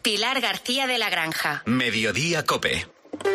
Pilar García de la Granja. Mediodía COPE.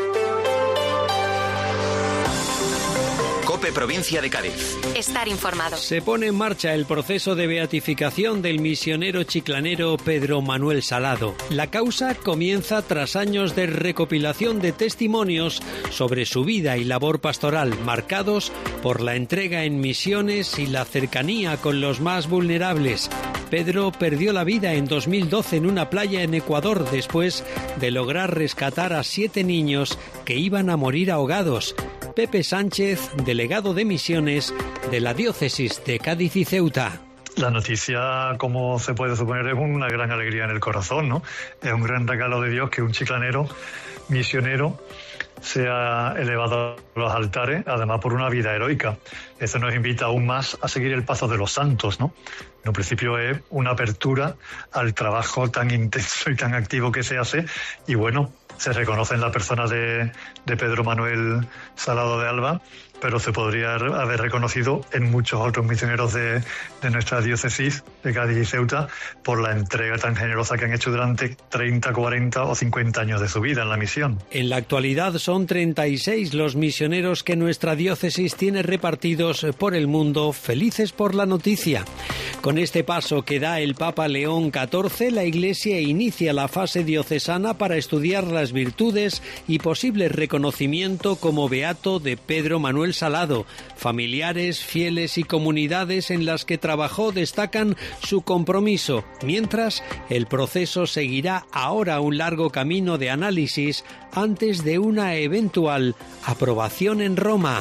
COPE Provincia de Cádiz. Estar informado. Se pone en marcha el proceso de beatificación del misionero chiclanero Pedro Manuel Salado. La causa comienza tras años de recopilación de testimonios sobre su vida y labor pastoral, marcados por la entrega en misiones y la cercanía con los más vulnerables. Pedro perdió la vida en 2012 en una playa en Ecuador después de lograr rescatar a 7 niños que iban a morir ahogados. Pepe Sánchez, delegado de misiones de la diócesis de Cádiz y Ceuta. La noticia, como se puede suponer, es una gran alegría en el corazón, ¿no? Es un gran regalo de Dios que un chiclanero misionero sea elevado a los altares, además por una vida heroica. Eso nos invita aún más a seguir el paso de los santos, ¿no? En un principio es una apertura al trabajo tan intenso y tan activo que se hace, y bueno, se reconoce en la persona de Pedro Manuel Salado de Alba, pero se podría haber reconocido en muchos otros misioneros de nuestra diócesis de Cádiz y Ceuta por la entrega tan generosa que han hecho durante 30, 40 o 50 años de su vida en la misión. En la actualidad son 36 los misioneros que nuestra diócesis tiene repartidos por el mundo, felices por la noticia. Con este paso que da el Papa León XIV, la Iglesia inicia la fase diocesana para estudiar las virtudes y posible reconocimiento como beato de Pedro Manuel Salado. Familiares, fieles y comunidades en las que trabajó destacan su compromiso, mientras el proceso seguirá ahora un largo camino de análisis antes de una eventual aprobación en Roma.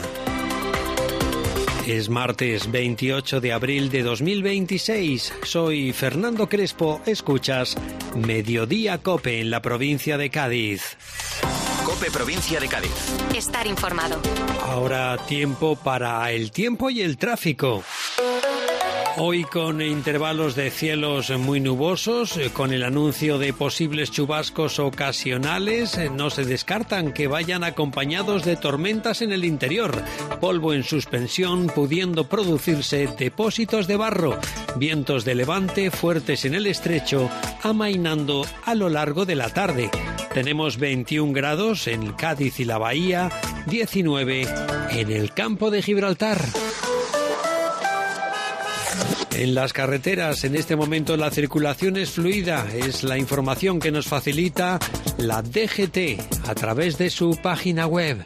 Es martes 28 de abril de 2026. Soy Fernando Crespo. Escuchas Mediodía COPE en la provincia de Cádiz. COPE Provincia de Cádiz. Estar informado. Ahora tiempo para el tiempo y el tráfico. Hoy con intervalos de cielos muy nubosos, con el anuncio de posibles chubascos ocasionales, no se descartan que vayan acompañados de tormentas en el interior, polvo en suspensión pudiendo producirse depósitos de barro, vientos de levante fuertes en el estrecho, amainando a lo largo de la tarde. Tenemos 21 grados en Cádiz y la Bahía, 19 en el campo de Gibraltar. En las carreteras, en este momento la circulación es fluida, es la información que nos facilita la DGT a través de su página web.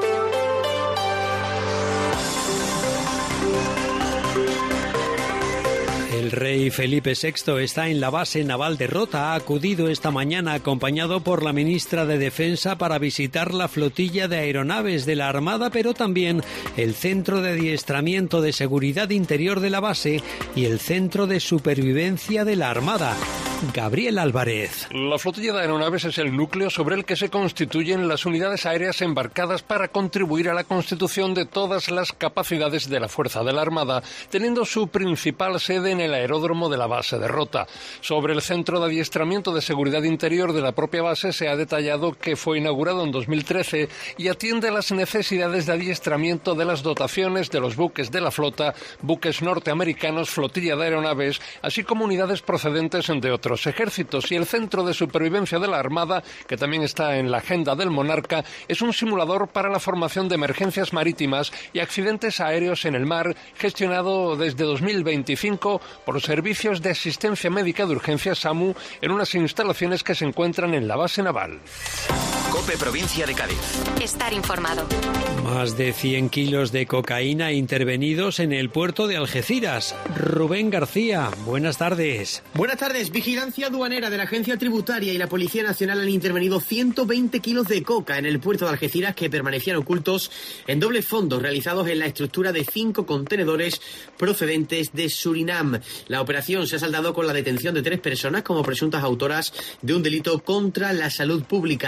El rey Felipe VI está en la base naval de Rota. Ha acudido esta mañana acompañado por la ministra de Defensa para visitar la flotilla de aeronaves de la Armada, pero también el Centro de Adiestramiento de Seguridad Interior de la base y el Centro de Supervivencia de la Armada. Gabriel Álvarez. La flotilla de aeronaves es el núcleo sobre el que se constituyen las unidades aéreas embarcadas para contribuir a la constitución de todas las capacidades de la Fuerza de la Armada, teniendo su principal sede en el aeródromo de la base de Rota. Sobre el Centro de Adiestramiento de Seguridad Interior de la propia base se ha detallado que fue inaugurado en 2013 y atiende a las necesidades de adiestramiento de las dotaciones de los buques de la flota, buques norteamericanos, flotilla de aeronaves, así como unidades procedentes de otros ejércitos. Y el Centro de Supervivencia de la Armada, que también está en la agenda del monarca, es un simulador para la formación de emergencias marítimas y accidentes aéreos en el mar, gestionado desde 2025 por Servicios de Asistencia Médica de Urgencia SAMU en unas instalaciones que se encuentran en la base naval. COPE Provincia de Cádiz. Estar informado. Más de 100 kilos de cocaína intervenidos en el puerto de Algeciras. Rubén García, buenas tardes. Buenas tardes. Vigilancia aduanera de la Agencia Tributaria y la Policía Nacional han intervenido 120 kilos de coca en el puerto de Algeciras que permanecían ocultos en dobles fondos realizados en la estructura de 5 contenedores procedentes de Surinam. La operación se ha saldado con la detención de 3 personas como presuntas autoras de un delito contra la salud pública, según la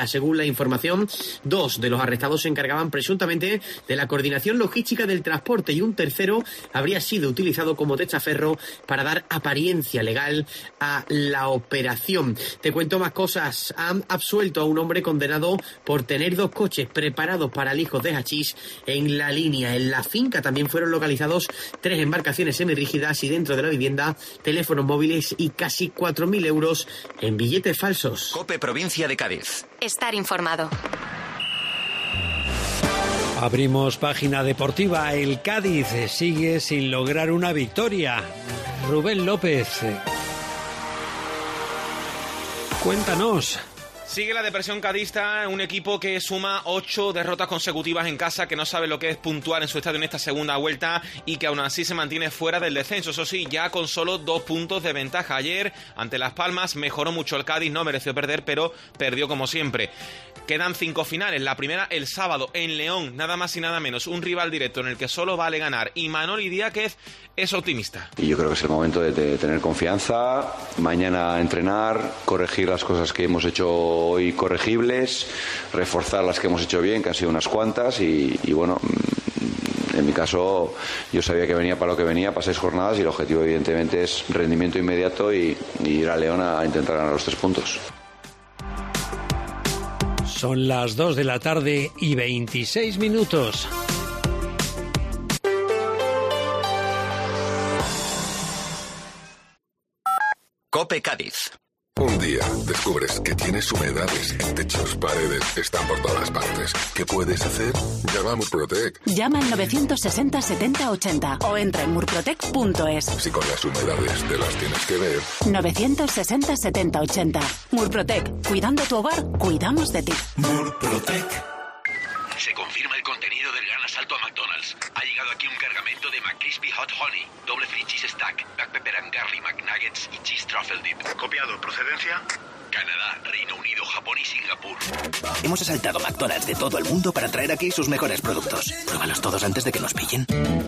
información, 2 de los arrestados se encargaban presuntamente de la coordinación logística del transporte y un tercero habría sido utilizado como testaferro para dar apariencia legal a la operación. Te cuento más cosas. Han absuelto a un hombre condenado por tener 2 coches preparados para lijos de hachís en la línea. En la finca también fueron localizados 3 embarcaciones semirrígidas y dentro de la vivienda teléfonos móviles y casi 4.000 euros en billetes falsos. COPE Provincia de Cádiz. Estar informado. Abrimos página deportiva. El Cádiz sigue sin lograr una victoria. Rubén López, cuéntanos. Sigue la depresión cadista, un equipo que suma 8 derrotas consecutivas en casa, que no sabe lo que es puntuar en su estadio en esta segunda vuelta y que aún así se mantiene fuera del descenso. Eso sí, ya con solo 2 puntos de ventaja. Ayer, ante Las Palmas, mejoró mucho el Cádiz, no mereció perder, pero perdió como siempre. Quedan 5 finales, la primera el sábado en León, nada más y nada menos, un rival directo en el que solo vale ganar, y Manoli Díaz es optimista. Y yo creo que es el momento de tener confianza, mañana entrenar, corregir las cosas que hemos hecho hoy corregibles, reforzar las que hemos hecho bien, que han sido unas cuantas, y bueno, en mi caso yo sabía que venía para lo que venía, para 6 jornadas, y el objetivo evidentemente es rendimiento inmediato y ir a León a intentar ganar los 3 puntos. Son las 2 de la tarde y 26 minutos. COPE Cádiz. Un día descubres que tienes humedades en techos, paredes, están por todas partes. ¿Qué puedes hacer? Llama a Murprotec. Llama al 960 70 80 o entra en murprotec.es. Si con las humedades te las tienes que ver. 960 70 80. Murprotec. Cuidando tu hogar, cuidamos de ti. Murprotec. Se confirma el contenido del gran asalto a McDonald's. Ha llegado aquí un cargamento de McCrispy Hot Honey, doble free cheese stack, black pepper and garlic McNuggets y cheese truffle dip. Copiado. ¿Procedencia? Canadá, Reino Unido, Japón y Singapur. Hemos asaltado McDonald's de todo el mundo para traer aquí sus mejores productos. Pruébalos todos antes de que nos pillen.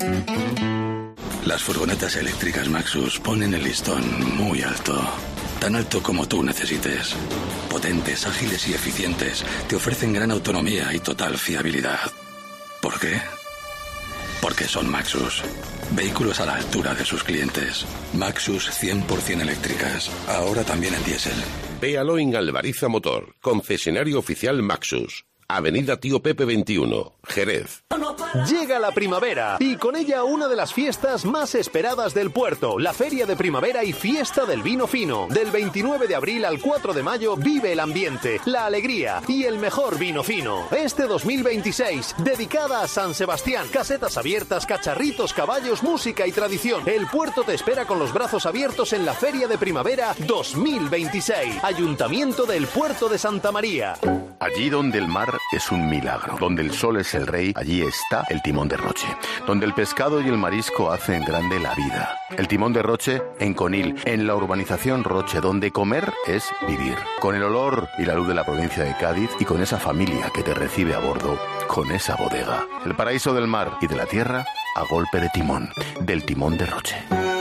Las furgonetas eléctricas Maxus ponen el listón muy alto. Tan alto como tú necesites. Potentes, ágiles y eficientes. Te ofrecen gran autonomía y total fiabilidad. ¿Por qué? Porque son Maxus. Vehículos a la altura de sus clientes. Maxus 100% eléctricas. Ahora también en diésel. Véalo en Alvariza Motor. Concesionario oficial Maxus. Avenida Tío Pepe 21, Jerez. Llega la primavera y con ella una de las fiestas más esperadas del puerto, la Feria de Primavera y Fiesta del Vino Fino. Del 29 de abril al 4 de mayo vive el ambiente, la alegría y el mejor vino fino. Este 2026, dedicada a San Sebastián, casetas abiertas, cacharritos, caballos, música y tradición. El puerto te espera con los brazos abiertos en la Feria de Primavera 2026. Ayuntamiento del Puerto de Santa María. Allí donde el mar es un milagro, donde el sol es el rey, allí está el Timón de Roche. Donde el pescado y el marisco hacen grande la vida. El Timón de Roche en Conil, en la urbanización Roche, donde comer es vivir. Con el olor y la luz de la provincia de Cádiz y con esa familia que te recibe a bordo, con esa bodega. El paraíso del mar y de la tierra a golpe de timón, del Timón de Roche.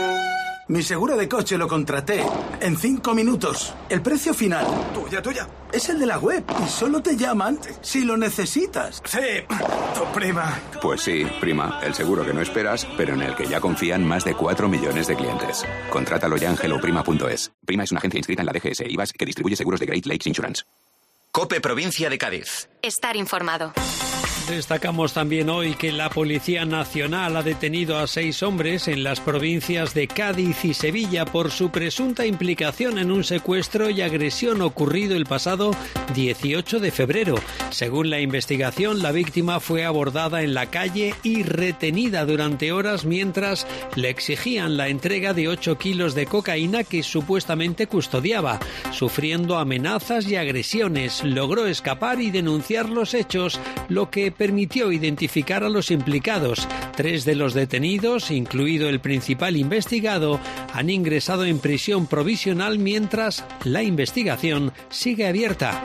Mi seguro de coche lo contraté en 5 minutos. El precio final, tuya, es el de la web y solo te llaman si lo necesitas. Sí, tu prima. Pues sí, prima, el seguro que no esperas, pero en el que ya confían más de 4 millones de clientes. Contrátalo ya en helloprima.es. Prima es una agencia inscrita en la DGS IVAS que distribuye seguros de Great Lakes Insurance. COPE Provincia de Cádiz. Estar informado. Destacamos también hoy que la Policía Nacional ha detenido a 6 hombres en las provincias de Cádiz y Sevilla por su presunta implicación en un secuestro y agresión ocurrido el pasado 18 de febrero. Según la investigación, la víctima fue abordada en la calle y retenida durante horas mientras le exigían la entrega de 8 kilos de cocaína que supuestamente custodiaba. Sufriendo amenazas y agresiones, logró escapar y denunciar los hechos, lo que permitió identificar a los implicados. 3 de los detenidos, incluido el principal investigado, han ingresado en prisión provisional mientras la investigación sigue abierta.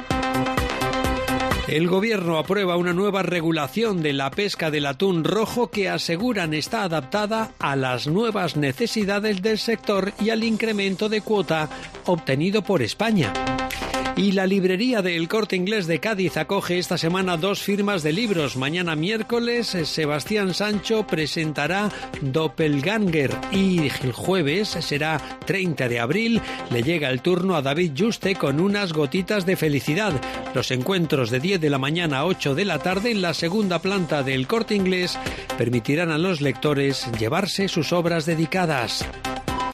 El Gobierno aprueba una nueva regulación de la pesca del atún rojo que aseguran está adaptada a las nuevas necesidades del sector y al incremento de cuota obtenido por España. Y la librería del Corte Inglés de Cádiz acoge esta semana 2 firmas de libros. Mañana miércoles, Sebastián Sancho presentará Doppelganger y el jueves, será 30 de abril, le llega el turno a David Juste con Unas gotitas de felicidad. Los encuentros de 10 de la mañana a 8 de la tarde en la segunda planta del Corte Inglés permitirán a los lectores llevarse sus obras dedicadas.